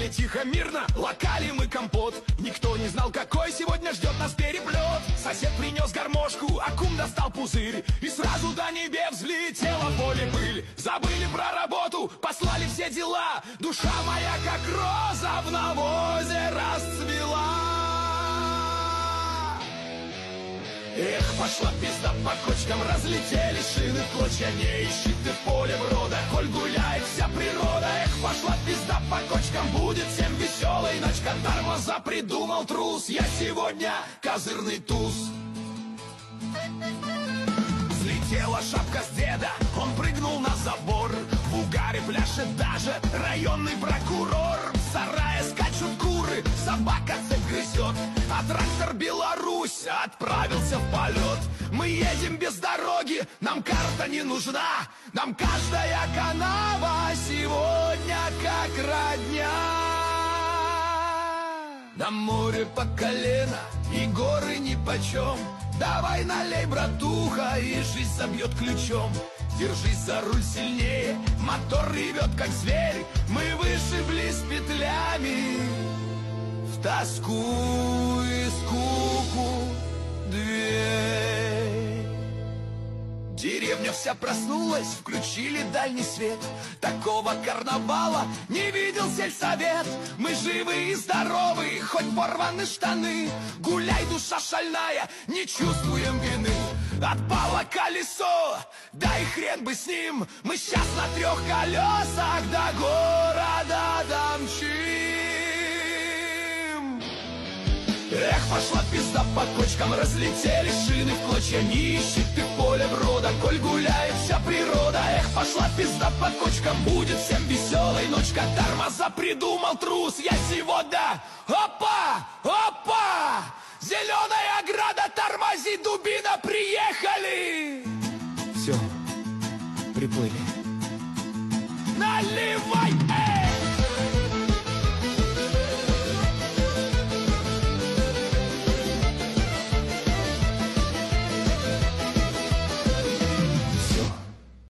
себе тихо, мирно локали мы компот. Никто не знал, какой сегодня ждет нас переплет. Сосед принес гармошку, а кум достал пузырь, и сразу до небес взлетела в поле пыль. Забыли про работу, послали все дела. Душа моя, как роза, в навозе расцвела. Эх, пошла пизда, по кочкам разлетелись шины в клочья. Не ищи ты в поле брода, коль гуляет вся природа. Эх, пошла пизда, по кочкам будет всем веселой ночка. Тормоза придумал трус, я сегодня козырный туз. Взлетела шапка с деда, он прыгнул на забор. В угаре пляшет даже районный прокурор. В сарае скачут куры, собака цепь грызет, а трактор «Беларусь» отправился в полет. Мы едем без дороги, нам карта не нужна. Нам каждая канава сегодня как родня. На море по колено и горы нипочем. Давай налей, братуха, и жизнь забьет ключом. Держись за руль сильнее, мотор ревет как зверь. Мы вышибли с петлями в тоску и скуку дверь. Деревня вся проснулась, включили дальний свет. Такого карнавала не видел сельсовет. Мы живы и здоровы, хоть порваны штаны. Гуляй, душа шальная, не чувствуем вины. Отпало колесо, да и хрен бы с ним. Мы сейчас на 3 колесах до города домчим. Эх, пошла пизда, по кочкам разлетелись шины в клочья. Не ищи ты в поле брода, коль гуляет вся природа. Эх, пошла пизда, по кочкам будет всем веселой ночка. Тормоза придумал трус, я сегодня. Опа, опа! Зеленая ограда, тормози, дубина, приехали! Все, приплыли. Наливай!